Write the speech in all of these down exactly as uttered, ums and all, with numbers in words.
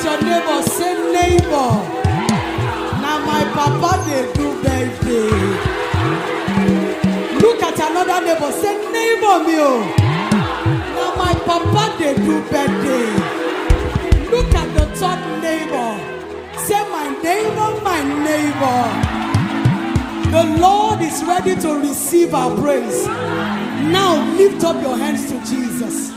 your neighbor, say neighbor. Now my papa they do birthday. Look at another neighbor, say neighbor me. Now my papa they do birthday. Look at the third neighbor. Say my neighbor, my neighbor. The Lord is ready to receive our praise. Now lift up your hands to Jesus.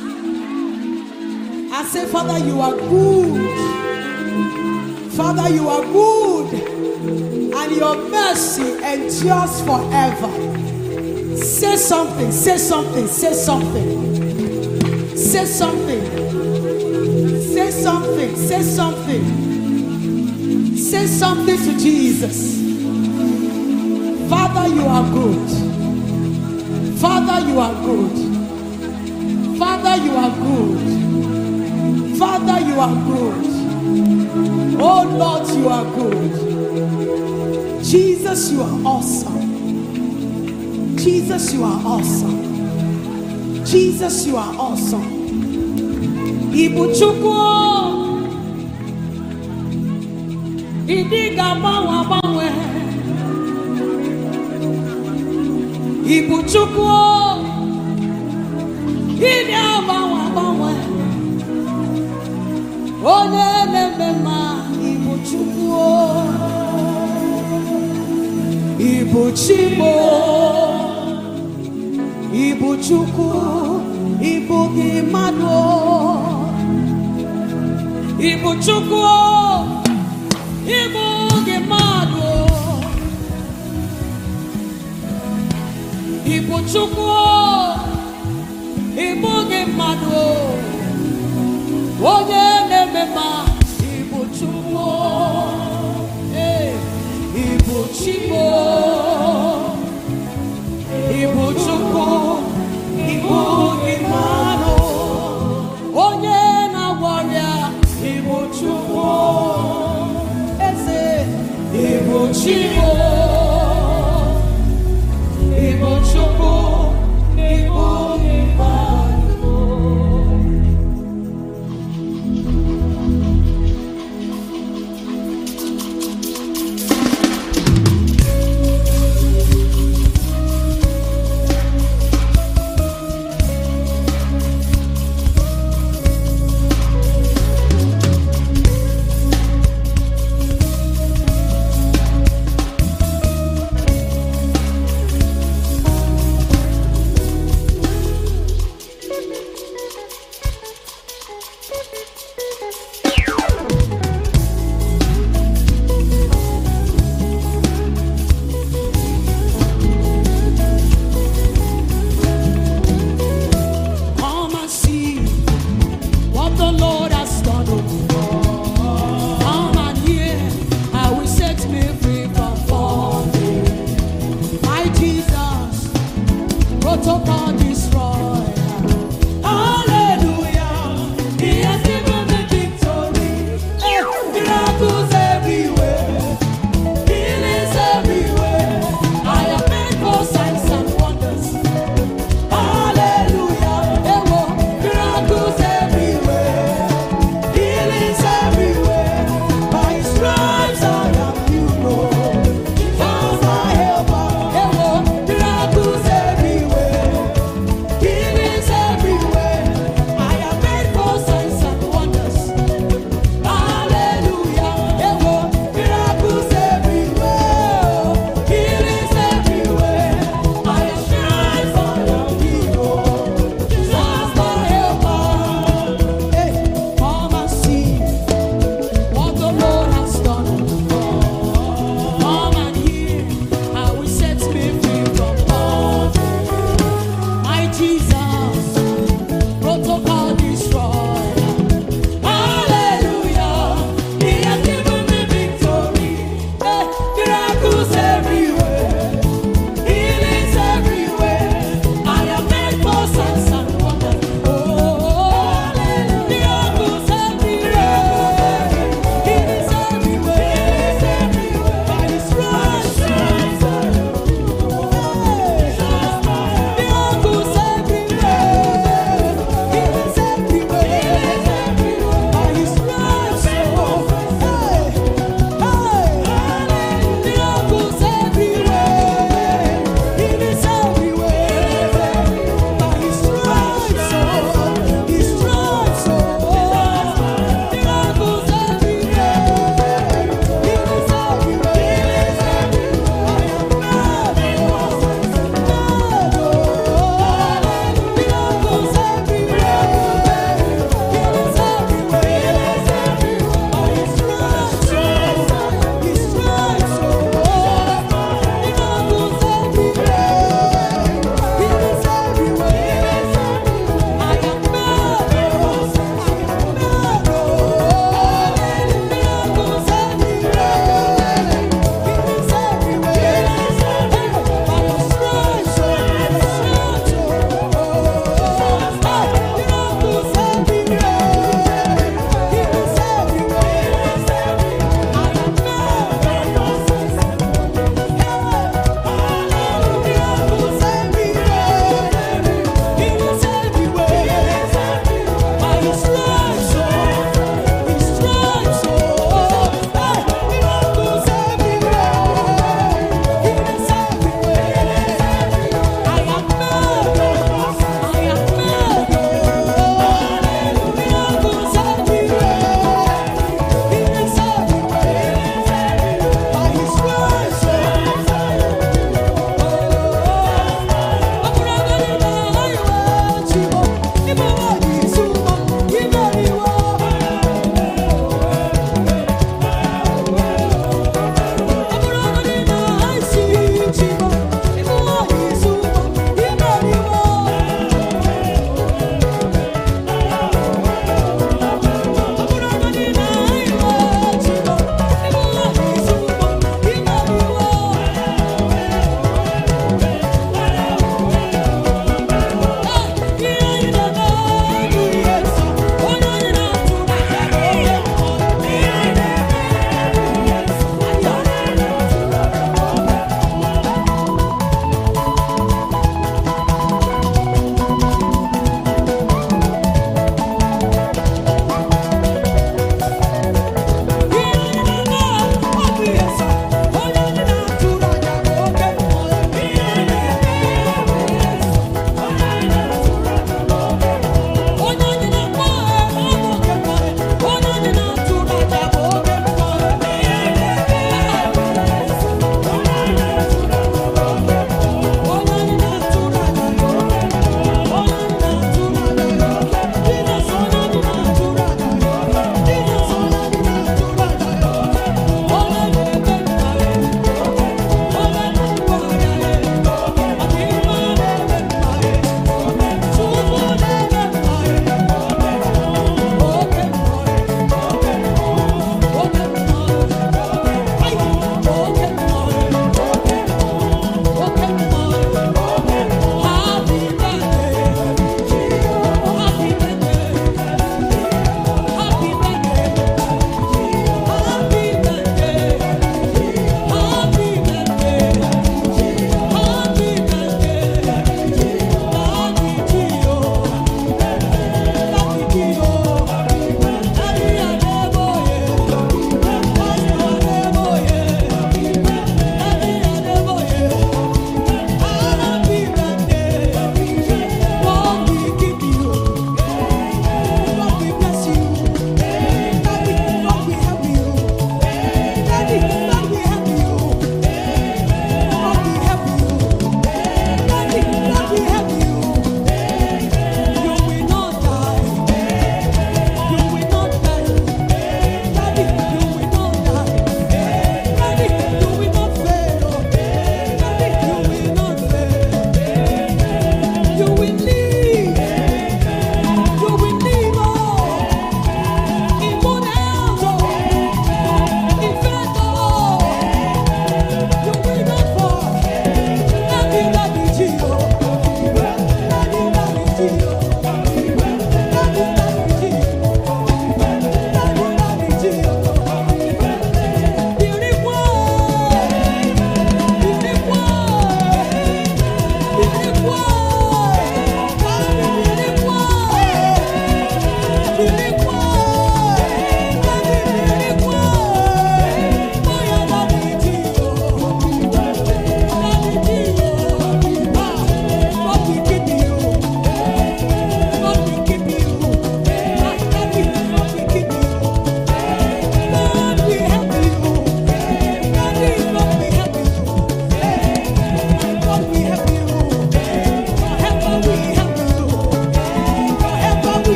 I say, Father, you are good. Father, you are good. And your mercy endures forever. Say something, say something, say something. Say something. Say something, say something. Say something to Jesus. Father, you are good. Father, you are good. Father, you are good. Father, you are good. Oh Lord, you are good. Jesus, you are awesome. Jesus, you are awesome. Jesus, you are awesome. Ibu Chukwu Idiga bawa bawe Ibu Chukwu Idiga bawa bawe Onye nemema Ibu Chukwu Ibu Chimo Ibu Chukwu Ibu Gimado Ibu Chukwu Ibu Gimado Ibu Chukwu Ibu Gimado Onye nemema Ibu Chukwu Ibu Chimo Ibu Chukwu Ibu Gimado Onye na warrior Ibu Chukwu Eze Ibu Chimo Ibu Chukwu Ibu Gimado.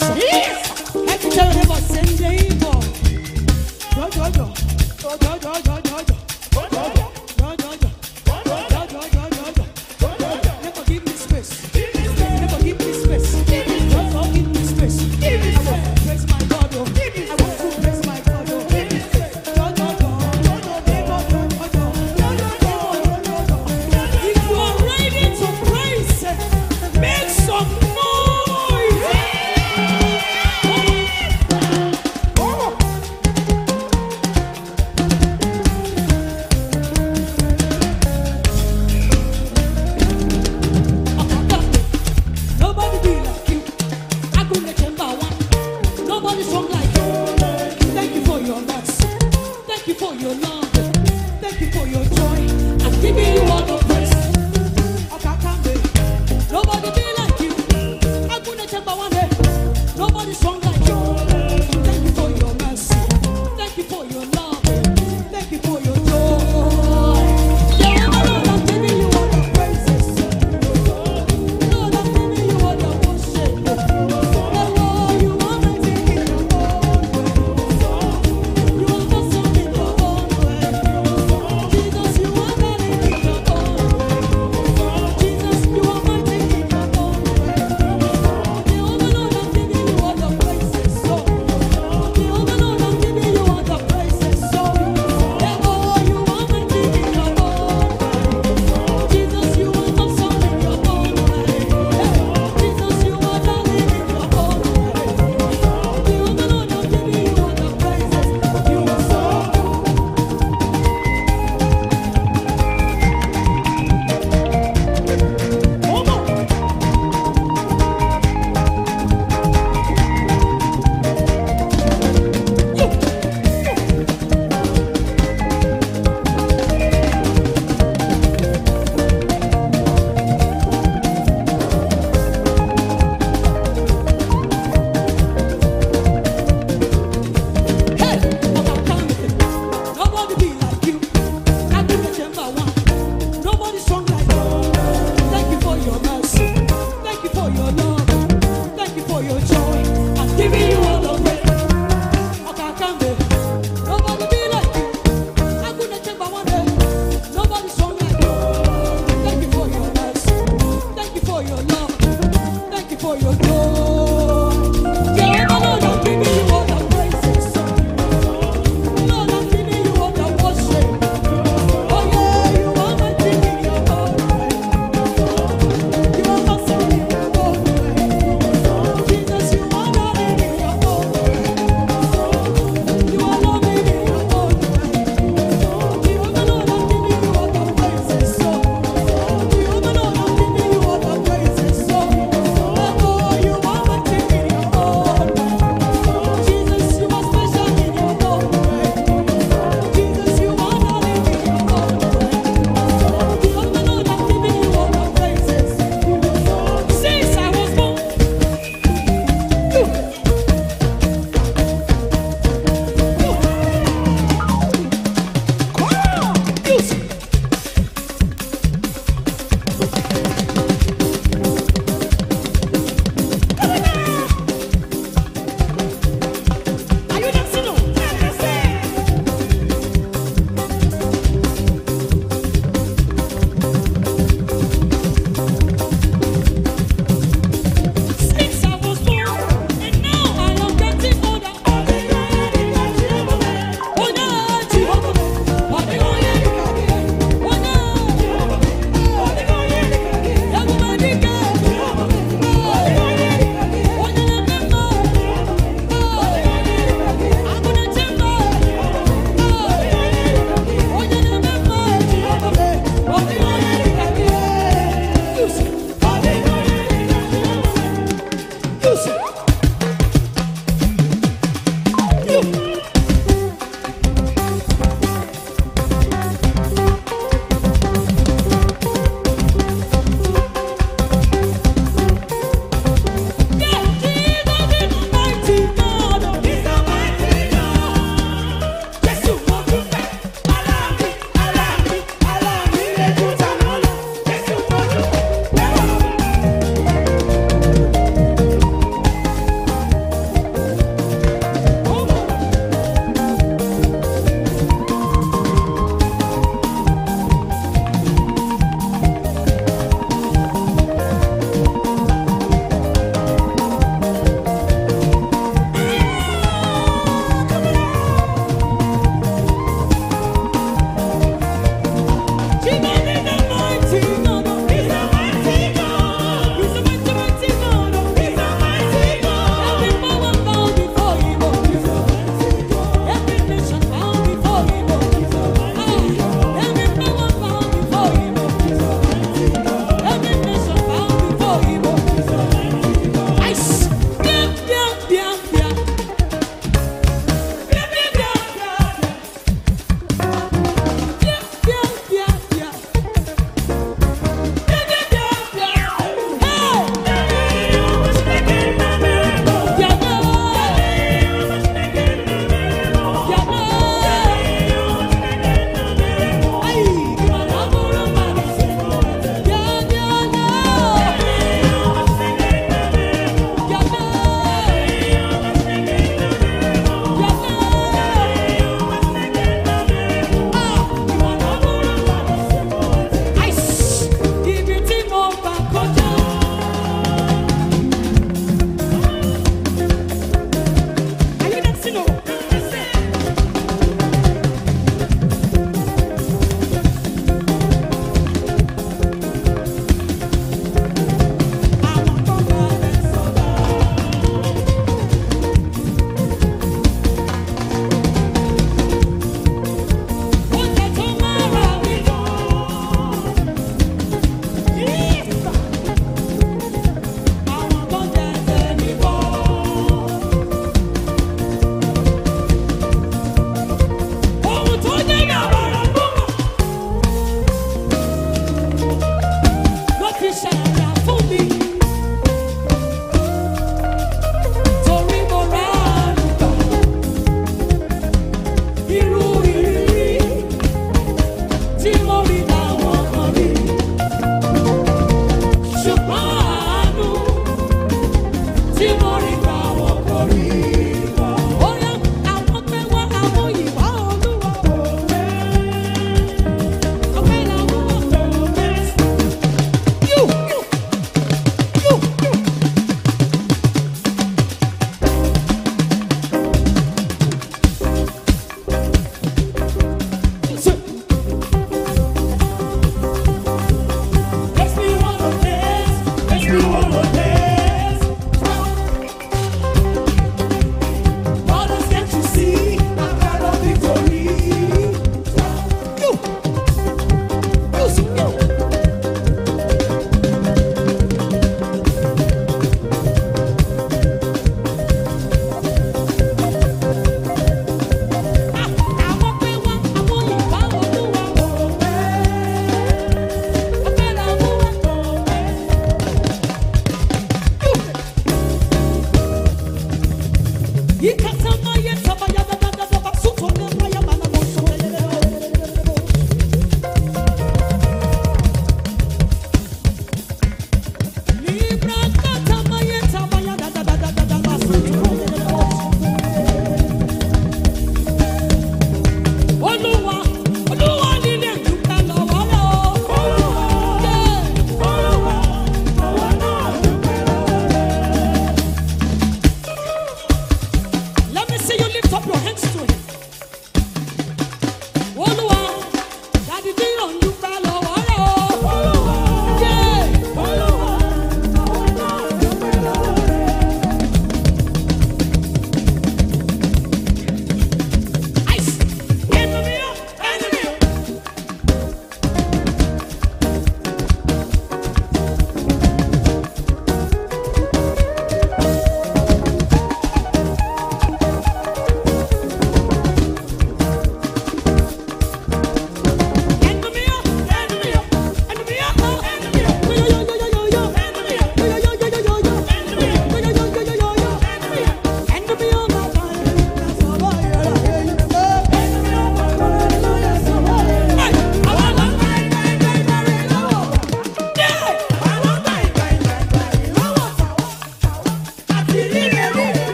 praise. Every time your neighbor say neighbor. Jo, jo, jo. Jo, jo, jo, jo, jo, jo. Jo, jo, jo. Jo, jo, jo. Jo, jo, jo, jo, jo. Neighbor, give me space. Neighbor, give me space. Neighbor, give me space. I want to praise my God. Oh. I want to praise my God. Oh. Jo, jo, jo. Jo, jo, neighbor, jo, jo, jo. Jo, jo, jo, jo, jo. If you are ready to praise, make some noise. Nobody be like you. I couldn't remember one. Nobody strong like you. Thank you for your mercy. Thank you for your love. Thank you for your joy. I'm giving you all the praise. Nobody be like you. I couldn't remember one day. Nobody strong like you. Thank you for your mercy. Thank you for your love. Thank you for your joy. Yeah, Lord, I'm giving you all the praises. Lord, I'm giving you all the worship. Lord, you are my taking the whole way. You are my son in the whole way. Jesus, you are my taking the whole way. Jesus, you are my taking the whole way. Yeah, Lord, I'm giving you all the praises.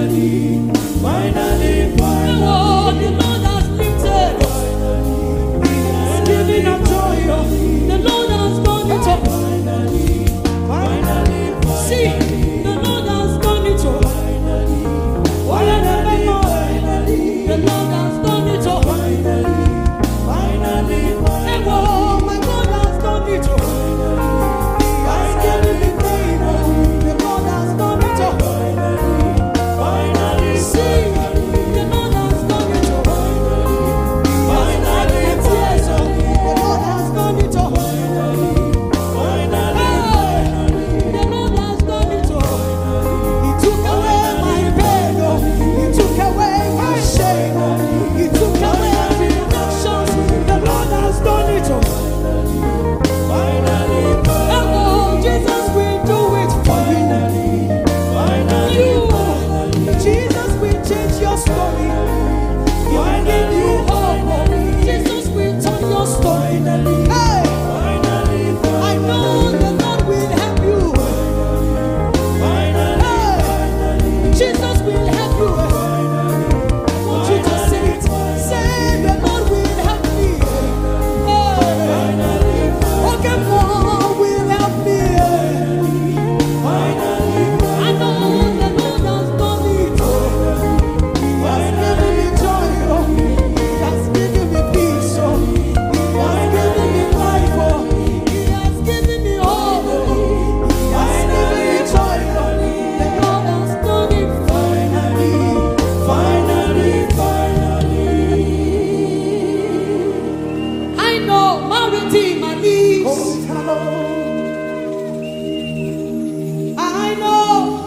finally, finally, finally. Oh, the Lord has lifted. He's giving us joy. The Lord has done it all. Finally, finally, finally. See, the Lord has done it all. What another more. The Lord has done it all. Finally, finally, Oh, my God has done it all. He has given me favor. The Lord has done it all. finally, See, the Lord has done it all. He has wiped my tears all. The Lord has done it all. Hey, the Lord has done it all. He took away my pain, oh. He took away my shame, oh. He took away every reductions. The Lord has done it all. Oh, Jesus will do it for you. You, Jesus will change your story. He will give you hope. Jesus will turn your story. Hey, I know the Lord will help you. Hey, Jesus will help you. I want you to say it. Say the Lord will help me. Hey, okay, more will help me. I know the Lord has done it. He has given me joy. He has given me peace. He has given me life. He has given me hope. He has given me joy. The Lord has done it finally. finally, finally. I know my redeemer lives. I know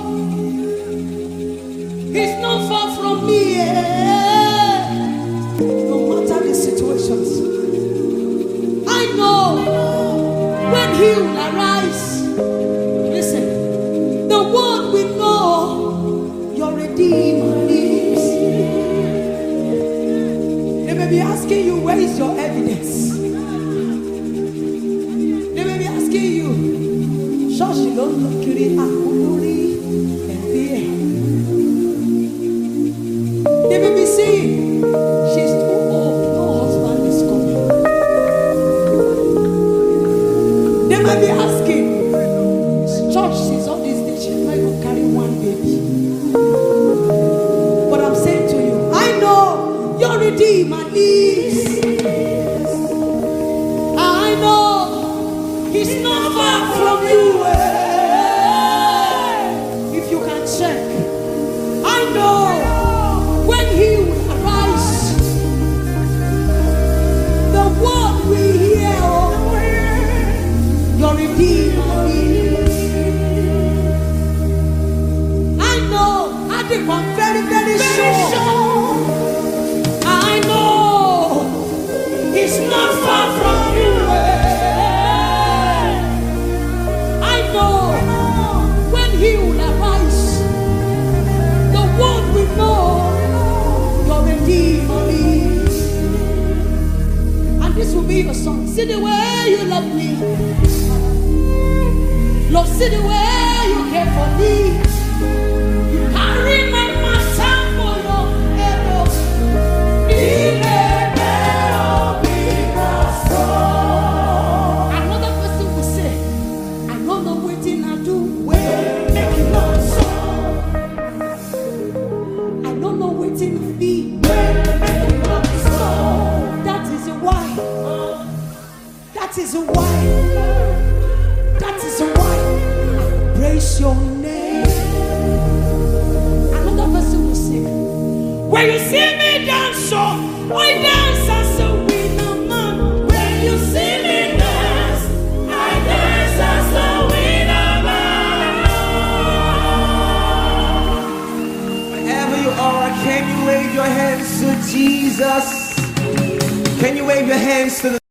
he's not far from me. eh. No matter the situations, I know when he will arise. Listen, the world will know your redeemer lives. They may be asking you, where is your evidence? They may be asking you, Shoshi don't look at it, Akuluri, and fear. They may be saying, she's too old, no husband is coming. They may be asking, church, since all this day, she's not even carrying one baby. But I'm saying to you, I know your redeemer lives. I know he's not far from you. eh. If you can check, I know when he will arise, the word we hear, oh, your redeemer lives. I know, I think I'm very, very, sure. I know he's not far from you. eh. I know when he will arise, the world will know your redeemer lives. And this will be your song. See the way you love me. Lord, see the way you care for me. You carry my matter for your head. Another person will say, I don't know what I do. Well, make it not so. I don't know what it be. Well, make it not so. That is why. That is why. That is why. Praise your name. Another person will sing. When you see me dance, so I dance as a winner man. When you see me dance, I dance as a winner man. Wherever you are, can you wave your hands to Jesus? Can you wave your hands to the